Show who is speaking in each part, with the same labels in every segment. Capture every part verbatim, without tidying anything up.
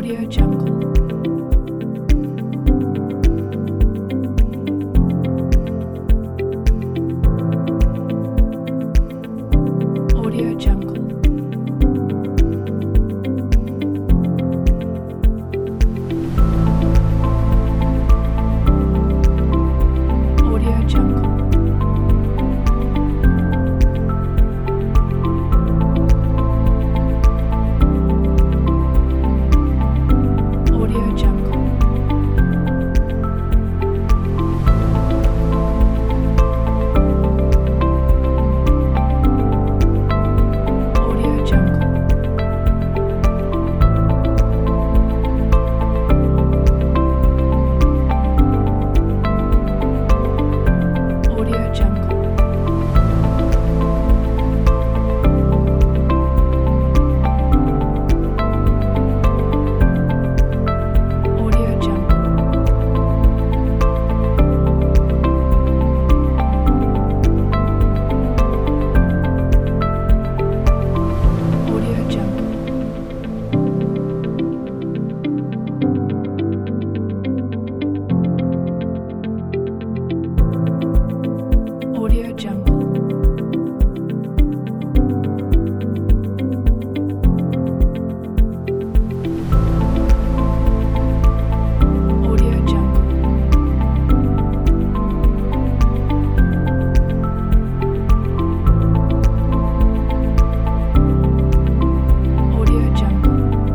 Speaker 1: Audio Jungle. Audio Jungle. Audio Jungle. Audio Jungle. Audio Jungle. Audio Jungle. Audio Jungle. Audio Jungle. Audio Jungle. Audio Jungle. Audio Jungle.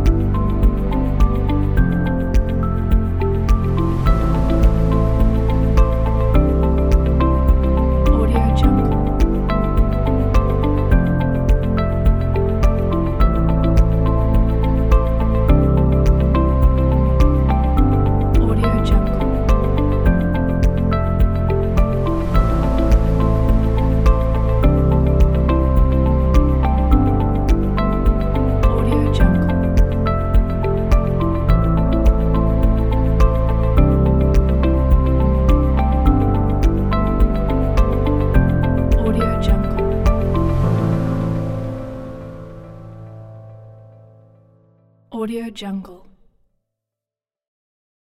Speaker 1: Audio Jungle. Audio Jungle. Audio Jungle. Audio Jungle. Audio Jungle.